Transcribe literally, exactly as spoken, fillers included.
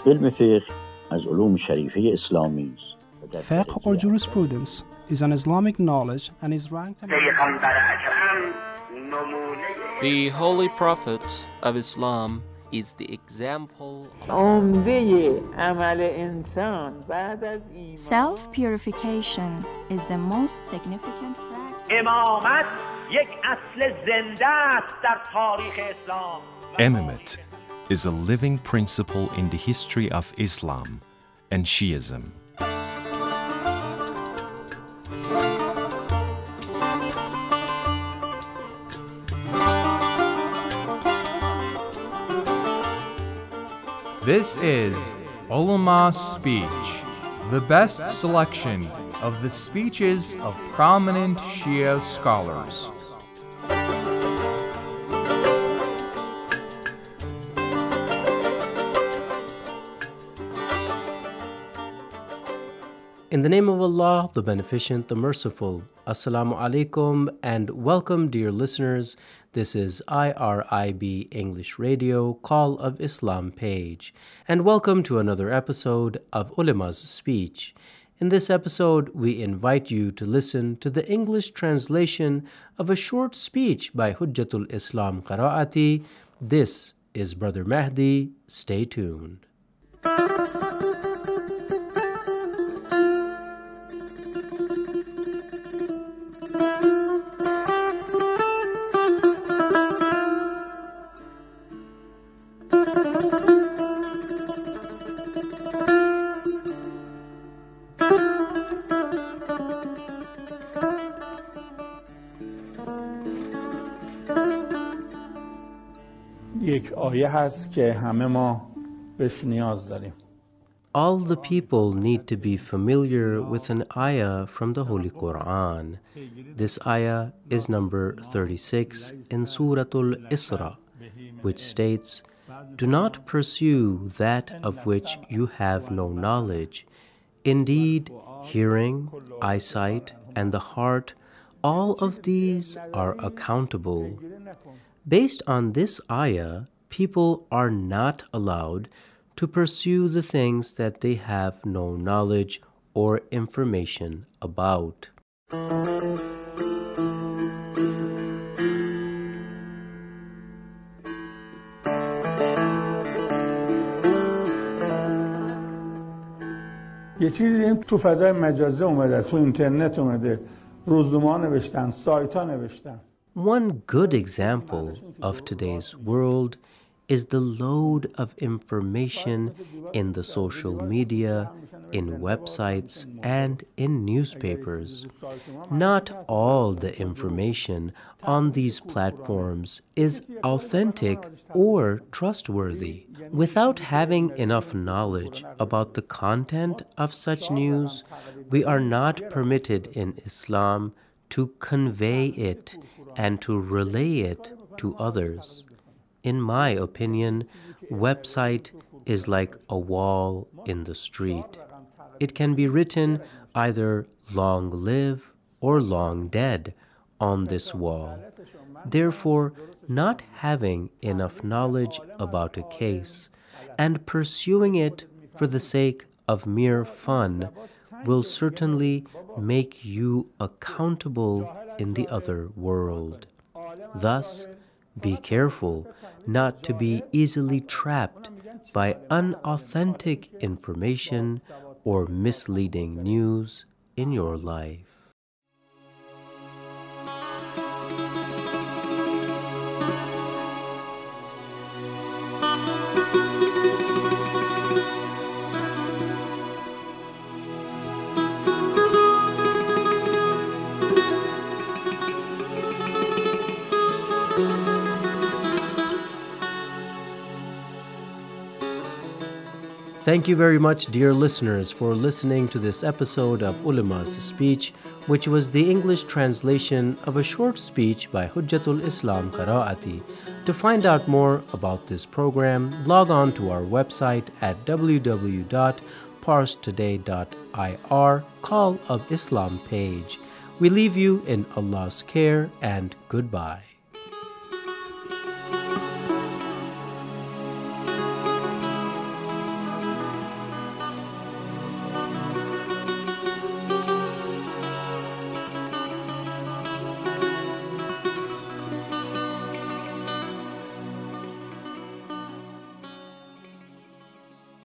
علم فقه از علوم شریفه اسلامی است. Fiqh or jurisprudence is an Islamic knowledge and is ranked among The Holy Prophet of Islam is the example. Self-purification is the most significant practice. Imamate is a living principle in the history of Islam and Shiism. This is Ulama Speech, the best selection of the speeches of prominent Shia scholars. In the name of Allah, the Beneficent, the Merciful, Assalamu alaikum and welcome, dear listeners. This is I R I B English Radio, Call of Islam page, and welcome to another episode of Ulama's Speech. In this episode, we invite you to listen to the English translation of a short speech by Hujjatul Islam Qaraati. This is Brother Mahdi. Stay tuned. یک آیه هست که همه ما بهش نیاز داریم. All the people need to be familiar with an ayah from the Holy Quran. This ayah is number thirty-six in Suratul Isra, which states, "Do not pursue that of which you have no knowledge. Indeed, hearing, eyesight, and the heart, all of these are accountable." Based on this ayah, people are not allowed to pursue the things that they have no knowledge or information about. یه چیزی این تو فضای مجازی اومده، تو اینترنت اومده، روزنامه‌ها نوشتن، سایت‌ها نوشتن. One good example of today's world is the load of information in the social media, in websites, and in newspapers. Not all the information on these platforms is authentic or trustworthy. Without having enough knowledge about the content of such news, we are not permitted in Islam to convey it and to relay it to others. In my opinion, website is like a wall in the street. It can be written either long live or long dead on this wall. Therefore, not having enough knowledge about a case and pursuing it for the sake of mere fun will certainly make you accountable in the other world. Thus, be careful not to be easily trapped by unauthentic information or misleading news in your life. Thank you very much, dear listeners, for listening to this episode of Ulama's Speech, which was the English translation of a short speech by Hujjatul Islam Qaraati. To find out more about this program, log on to our website at w w w dot pars today dot i r, Call of Islam page. We leave you in Allah's care and goodbye.